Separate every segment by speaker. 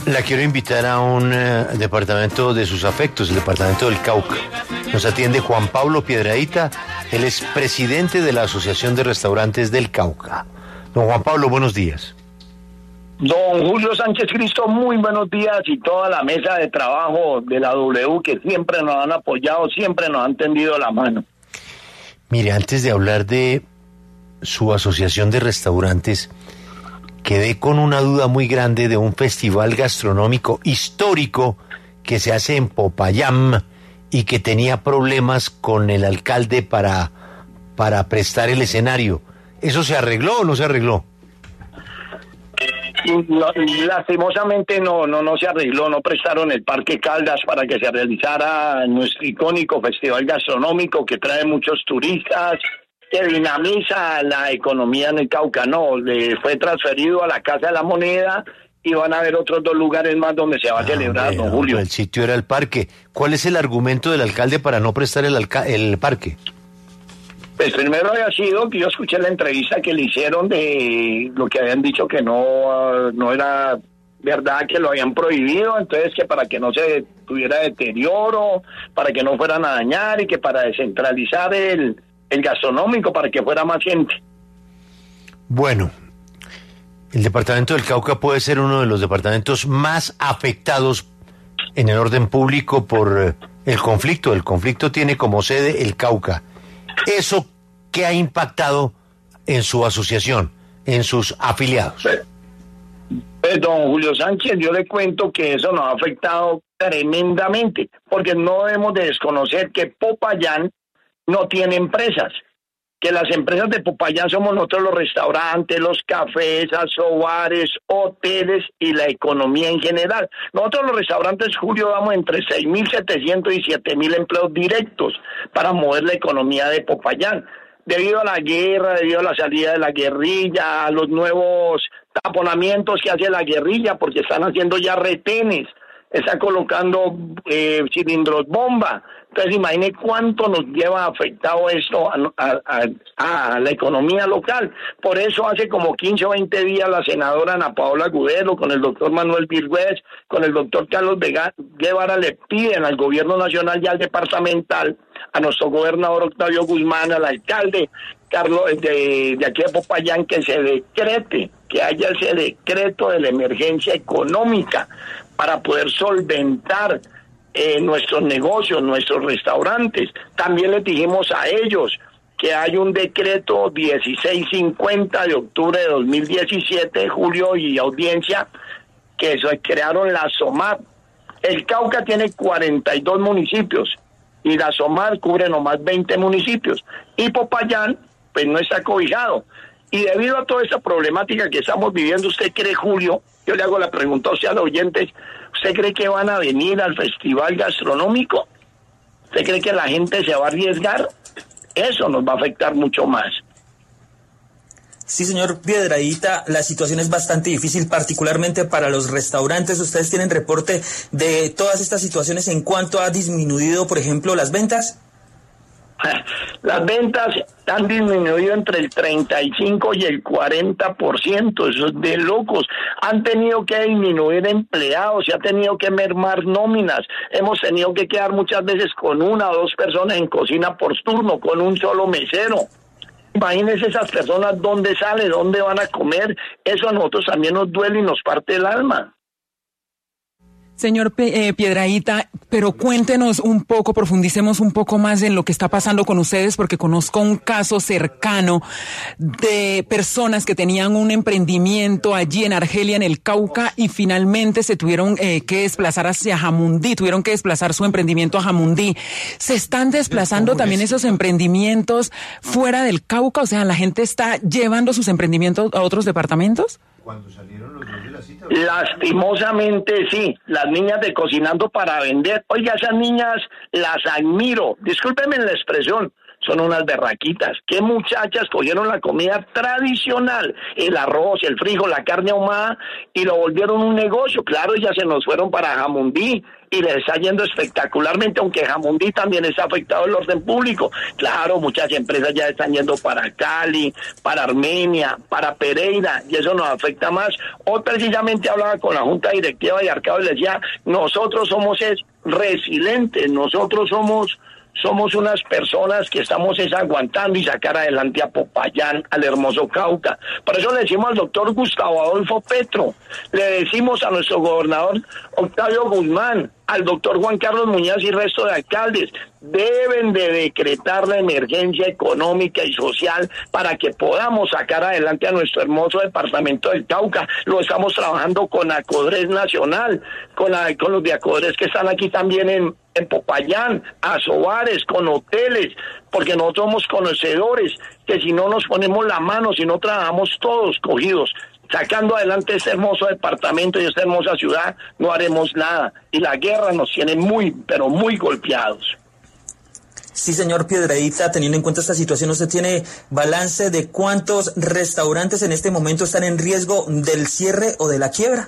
Speaker 1: La quiero invitar a un departamento de sus afectos, el departamento del Cauca. Nos atiende Juan Pablo Piedradita, él es presidente de la Asociación de Restaurantes del Cauca. Don Juan Pablo, buenos días.
Speaker 2: Don Julio Sánchez Cristo, muy buenos días, y toda la mesa de trabajo de la W que siempre nos han apoyado, siempre nos han tendido la mano.
Speaker 1: Mire, antes de hablar de su asociación de restaurantes, quedé con una duda muy grande de un festival gastronómico histórico que se hace en Popayán y que tenía problemas con el alcalde para prestar el escenario. ¿Eso se arregló o no se arregló?
Speaker 2: No, lastimosamente no se arregló, no prestaron el Parque Caldas para que se realizara nuestro icónico festival gastronómico que trae muchos turistas, que dinamiza la economía en el Cauca. No, le fue transferido a la Casa de la Moneda y van a haber otros 2 lugares más donde se va a celebrar, don Julio.
Speaker 1: El sitio era el parque. ¿Cuál es el argumento del alcalde para no prestar el parque?
Speaker 2: Pues primero había sido que yo escuché la entrevista que le hicieron de lo que habían dicho que no era verdad, que lo habían prohibido, entonces que para que no se tuviera deterioro, para que no fueran a dañar y que para descentralizar el gastronómico, para que fuera más gente.
Speaker 1: Bueno, el departamento del Cauca puede ser uno de los departamentos más afectados en el orden público por el conflicto. El conflicto tiene como sede el Cauca. ¿Eso qué ha impactado en su asociación, en sus afiliados?
Speaker 2: Pues, don Julio Sánchez, yo le cuento que eso nos ha afectado tremendamente, porque no debemos de desconocer que Popayán no tiene empresas, que las empresas de Popayán somos nosotros, los restaurantes, los cafés, asobares, hoteles y la economía en general. Nosotros los restaurantes, Julio, damos entre 6.700 y 7.000 empleos directos para mover la economía de Popayán. Debido a la guerra, debido a la salida de la guerrilla, a los nuevos taponamientos que hace la guerrilla, porque están haciendo ya retenes, están colocando cilindros bomba. Entonces imagine cuánto nos lleva afectado esto a la economía local. Por eso hace como 15 o 20 días la senadora Ana Paola Agudelo, con el doctor Manuel Virgüez, con el doctor Carlos Guevara, le piden al gobierno nacional y al departamental, a nuestro gobernador Octavio Guzmán, al alcalde Carlos de aquí de Popayán, que se decrete, que haya ese decreto de la emergencia económica para poder solventar nuestros negocios, nuestros restaurantes. También les dijimos a ellos que hay un decreto 1650 de octubre de 2017, Julio, y audiencia, que se crearon la SOMAR. El Cauca tiene 42 municipios y la SOMAR cubre nomás 20 municipios. Y Popayán, pues no está cobijado. Y debido a toda esta problemática que estamos viviendo, ¿usted cree, Julio? Yo le hago la pregunta a usted, a los oyentes, ¿usted cree que van a venir al festival gastronómico? ¿Usted cree que la gente se va a arriesgar? Eso nos va a afectar mucho más.
Speaker 3: Sí, señor Piedradita, la situación es bastante difícil, particularmente para los restaurantes. ¿Ustedes tienen reporte de todas estas situaciones en cuanto ha disminuido, por ejemplo, las ventas?
Speaker 2: Las ventas han disminuido entre el 35 y el 40%, eso es de locos. Han tenido que disminuir empleados, se ha tenido que mermar nóminas, hemos tenido que quedar muchas veces con 1 o 2 personas en cocina por turno, con un solo mesero. Imagínense esas personas, ¿dónde salen? ¿Dónde van a comer? Eso a nosotros también nos duele y nos parte el alma.
Speaker 4: Señor Piedradita, pero cuéntenos un poco, profundicemos un poco más en lo que está pasando con ustedes, porque conozco un caso cercano de personas que tenían un emprendimiento allí en Argelia, en el Cauca, y finalmente se tuvieron que desplazar hacia Jamundí, tuvieron que desplazar su emprendimiento a Jamundí. ¿Se están desplazando también esos emprendimientos fuera del Cauca? O sea, ¿la gente está llevando sus emprendimientos a otros departamentos?
Speaker 1: Cuando salieron los dos de la cita.
Speaker 2: Lastimosamente sí, las niñas de Cocinando para Vender, oiga, esas niñas las admiro, discúlpenme la expresión, son unas berraquitas. ¿Qué muchachas cogieron la comida tradicional, el arroz, el frijol, la carne ahumada, y lo volvieron un negocio? Claro, ya se nos fueron para Jamundí, y les está yendo espectacularmente, aunque Jamundí también está afectado el orden público. Claro, muchas empresas ya están yendo para Cali, para Armenia, para Pereira, y eso nos afecta más. Hoy precisamente hablaba con la Junta Directiva de Arcao y les decía, nosotros somos resilientes, nosotros somos unas personas que estamos aguantando y sacar adelante a Popayán, al hermoso Cauca. Por eso le decimos al doctor Gustavo Adolfo Petro, le decimos a nuestro gobernador Octavio Guzmán, al doctor Juan Carlos Muñoz y resto de alcaldes, deben de decretar la emergencia económica y social para que podamos sacar adelante a nuestro hermoso departamento del Cauca. Lo estamos trabajando con Acodres Nacional, con los de Acodres que están aquí también en Popayán, Asobares, con hoteles, porque nosotros somos conocedores que si no nos ponemos la mano, si no trabajamos todos cogidos, sacando adelante este hermoso departamento y esta hermosa ciudad, no haremos nada. Y la guerra nos tiene muy, pero muy golpeados.
Speaker 3: Sí, señor Piedradita, teniendo en cuenta esta situación, ¿usted tiene balance de cuántos restaurantes en este momento están en riesgo del cierre o de la quiebra?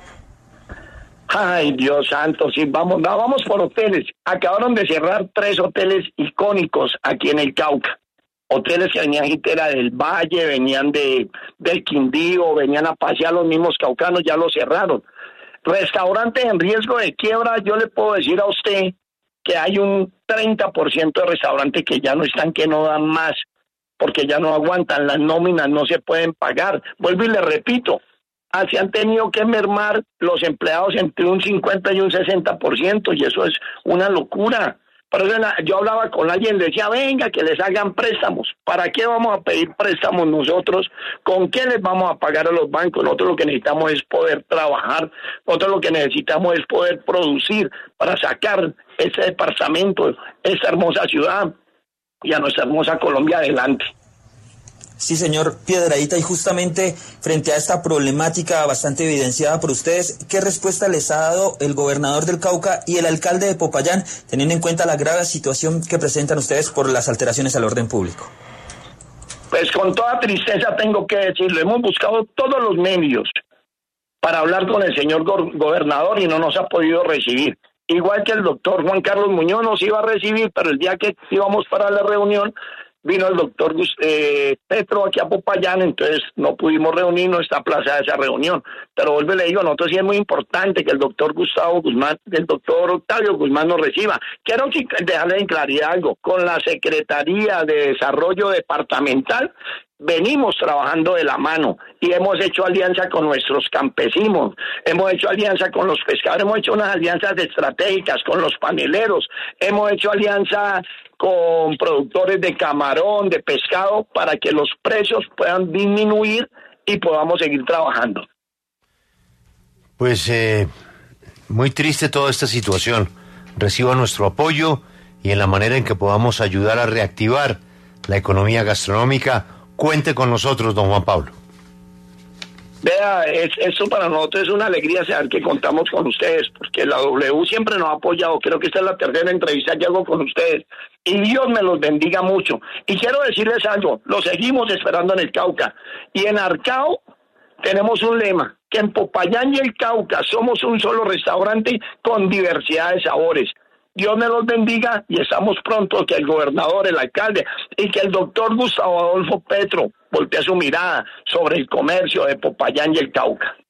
Speaker 2: Ay, Dios santo, sí, vamos por hoteles. Acabaron de cerrar 3 hoteles icónicos aquí en el Cauca. Hoteles que venían Jitera del Valle, venían del Quindío, venían a pasear los mismos caucanos, ya los cerraron. Restaurantes en riesgo de quiebra, yo le puedo decir a usted que hay un 30% de restaurantes que ya no están, que no dan más, porque ya no aguantan, las nóminas no se pueden pagar. Vuelvo y le repito, se han tenido que mermar los empleados entre un 50 y un 60%, y eso es una locura. Por eso yo hablaba con alguien, decía, venga, que les hagan préstamos. ¿Para qué vamos a pedir préstamos nosotros? ¿Con qué les vamos a pagar a los bancos? Nosotros lo que necesitamos es poder trabajar, nosotros lo que necesitamos es poder producir para sacar este departamento, esta hermosa ciudad y a nuestra hermosa Colombia adelante.
Speaker 3: Sí, señor Piedradita, y justamente frente a esta problemática bastante evidenciada por ustedes, ¿qué respuesta les ha dado el gobernador del Cauca y el alcalde de Popayán, teniendo en cuenta la grave situación que presentan ustedes por las alteraciones al orden público?
Speaker 2: Pues con toda tristeza tengo que decirlo, hemos buscado todos los medios para hablar con el señor gobernador y no nos ha podido recibir. Igual que el doctor Juan Carlos Muñoz nos iba a recibir, pero el día que íbamos para la reunión, vino el doctor Petro aquí a Popayán, entonces no pudimos reunirnos, está aplazada esa reunión. Pero vuelvo y le digo, nosotros sí es muy importante que el doctor Octavio Guzmán nos reciba. Quiero dejarle en claridad algo, con la Secretaría de Desarrollo Departamental venimos trabajando de la mano y hemos hecho alianza con nuestros campesinos, hemos hecho alianza con los pescadores, hemos hecho unas alianzas estratégicas con los paneleros, hemos hecho alianza con productores de camarón, de pescado, para que los precios puedan disminuir y podamos seguir trabajando.
Speaker 1: Pues muy triste toda esta situación. Reciba nuestro apoyo y en la manera en que podamos ayudar a reactivar la economía gastronómica, cuente con nosotros, don Juan Pablo.
Speaker 2: Vea, esto para nosotros es una alegría saber que contamos con ustedes, porque la W siempre nos ha apoyado. Creo que esta es la tercera entrevista que hago con ustedes. Y Dios me los bendiga mucho. Y quiero decirles algo, los seguimos esperando en el Cauca. Y en Arcao tenemos un lema, que en Popayán y el Cauca somos un solo restaurante con diversidad de sabores. Dios me los bendiga y estamos pronto que el gobernador, el alcalde y que el doctor Gustavo Adolfo Petro voltee su mirada sobre el comercio de Popayán y el Cauca.